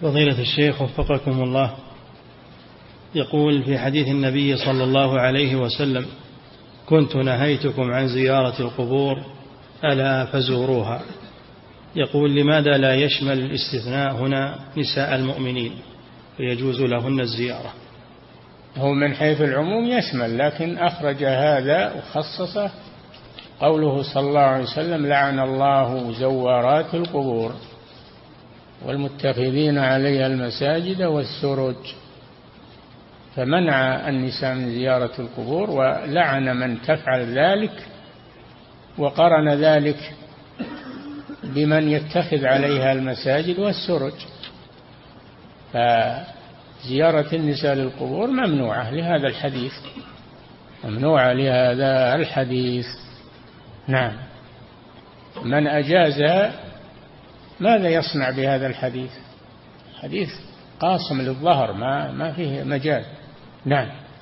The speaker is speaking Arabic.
فضيلة الشيخ وفقكم الله، يقول في حديث النبي صلى الله عليه وسلم: كنت نهيتكم عن زيارة القبور ألا فزوروها. يقول: لماذا لا يشمل الاستثناء هنا نساء المؤمنين فيجوز لهن الزيارة؟ هو من حيث العموم يشمل، لكن أخرج هذا وخصصه قوله صلى الله عليه وسلم: لعن الله زوارات القبور والمتخذين عليها المساجد والسرج، فمنع النساء من زيارة القبور ولعن من تفعل ذلك، وقرن ذلك بمن يتخذ عليها المساجد والسرج. فزيارة النساء للقبور ممنوعة لهذا الحديث، ممنوعة لهذا الحديث. نعم. من أجازها ماذا يصنع بهذا الحديث؟ حديث قاصم للظهر، ما فيه مجال. نعم.